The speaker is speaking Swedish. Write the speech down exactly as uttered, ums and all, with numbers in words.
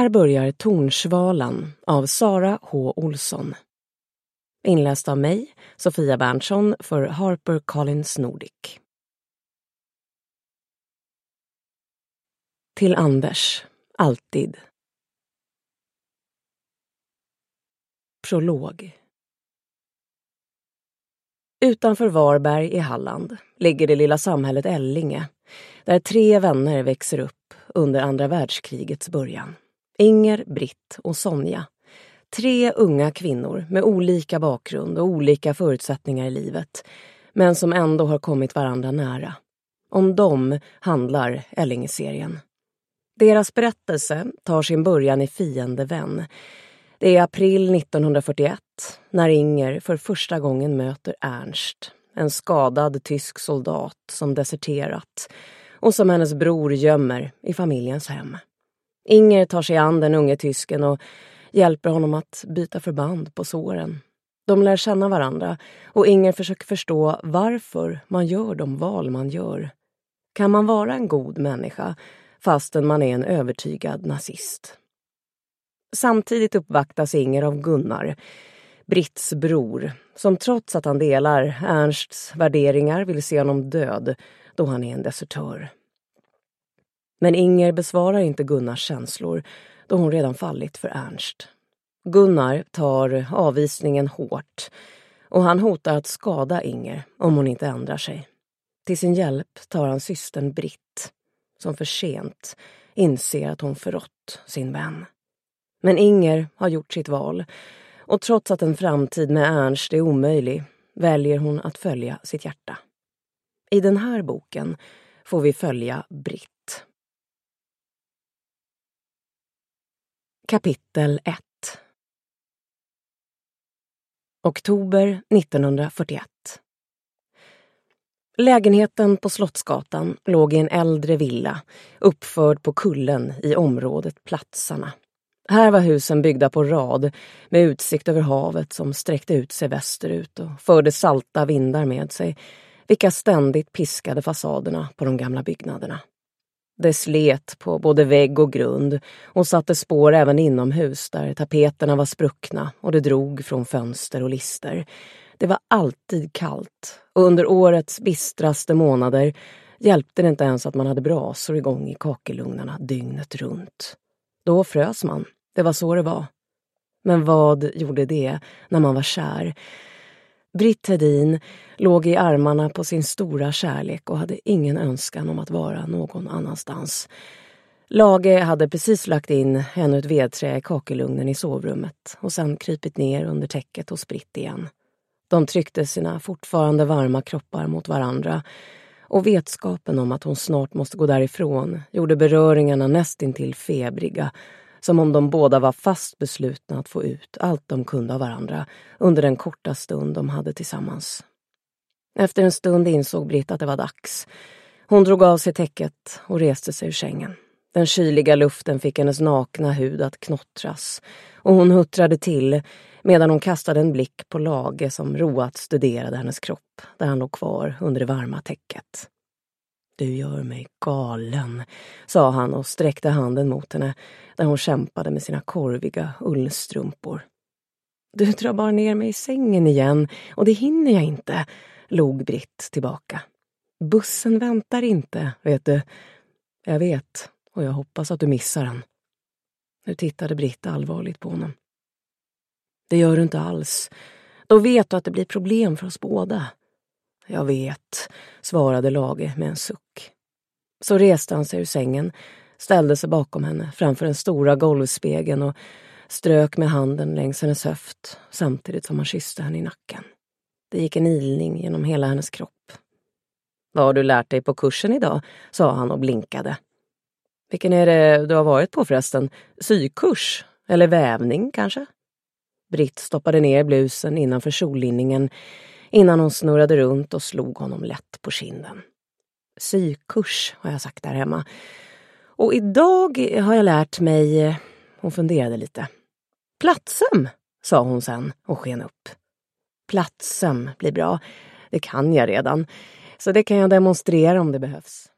Här börjar Tornsvalan av Sara H. Olsson. Inläst av mig, Sofia Berntsson, för Harper Collins Nordic. Till Anders, alltid. Prolog. Utanför Varberg i Halland ligger det lilla samhället Ellinge, där tre vänner växer upp under andra världskrigets början. Inger, Britt och Sonja. Tre unga kvinnor med olika bakgrund och olika förutsättningar i livet, men som ändå har kommit varandra nära. Om dem handlar Ellinge-serien. Deras berättelse tar sin början i Fiendevän. Det är april nittonhundrafyrtioett när Inger för första gången möter Ernst, en skadad tysk soldat som deserterat och som hennes bror gömmer i familjens hem. Inger tar sig an den unge tysken och hjälper honom att byta förband på såren. De lär känna varandra och Inger försöker förstå varför man gör de val man gör. Kan man vara en god människa fastän man är en övertygad nazist? Samtidigt uppvaktas Inger av Gunnar, Britts bror, som trots att han delar Ernsts värderingar vill se honom död då han är en desertör. Men Inger besvarar inte Gunnars känslor då hon redan fallit för Ernst. Gunnar tar avvisningen hårt och han hotar att skada Inger om hon inte ändrar sig. Till sin hjälp tar han systern Britt, som för sent inser att hon förrått sin vän. Men Inger har gjort sitt val och trots att en framtid med Ernst är omöjlig väljer hon att följa sitt hjärta. I den här boken får vi följa Britt. Kapitel ett. Oktober nittonhundrafyrtioett. Lägenheten på Slottsgatan låg i en äldre villa, uppförd på kullen i området Platsarna. Här var husen byggda på rad med utsikt över havet som sträckte ut sig västerut och förde salta vindar med sig, vilka ständigt piskade fasaderna på de gamla byggnaderna. Det slet på både vägg och grund och satte spår även inomhus där tapeterna var spruckna och det drog från fönster och lister. Det var alltid kallt och under årets bistraste månader hjälpte det inte ens att man hade brasor igång i kakelugnarna dygnet runt. Då frös man, det var så det var. Men vad gjorde det när man var kär? Britt Hedin låg i armarna på sin stora kärlek och hade ingen önskan om att vara någon annanstans. Lage hade precis lagt in ännu ett vedträ i kakelugnen i sovrummet och sen krypit ner under täcket hos Britt igen. De tryckte sina fortfarande varma kroppar mot varandra och vetskapen om att hon snart måste gå därifrån gjorde beröringarna nästintill febriga, som om de båda var fast beslutna att få ut allt de kunde av varandra under den korta stund de hade tillsammans. Efter en stund insåg Britt att det var dags. Hon drog av sig täcket och reste sig ur sängen. Den kyliga luften fick hennes nakna hud att knottras och hon huttrade till medan hon kastade en blick på Lage som roat studerade hennes kropp där han låg kvar under det varma täcket. Du gör mig galen, sa han och sträckte handen mot henne där hon kämpade med sina korviga ullstrumpor. Du drar bara ner mig i sängen igen och det hinner jag inte, log Britt tillbaka. Bussen väntar inte, vet du. Jag vet och jag hoppas att du missar den. Nu tittade Britt allvarligt på honom. Det gör du inte alls. Då vet du att det blir problem för oss båda. Jag vet, svarade Lage med en suck. Så reste han sig ur sängen, ställde sig bakom henne framför den stora golvspegeln och strök med handen längs hennes höft samtidigt som han kysste henne i nacken. Det gick en ilning genom hela hennes kropp. Vad har du lärt dig på kursen idag? Sa han och blinkade. Vilken är det du har varit på förresten? Sykurs? Eller vävning kanske? Britt stoppade ner blusen innanför kjollinningen innan hon snurrade runt och slog honom lätt på kinden. Sykurs har jag sagt där hemma. Och idag har jag lärt mig... Hon funderade lite. Platsem, sa hon sen och sken upp. Platsem blir bra. Det kan jag redan. Så det kan jag demonstrera om det behövs.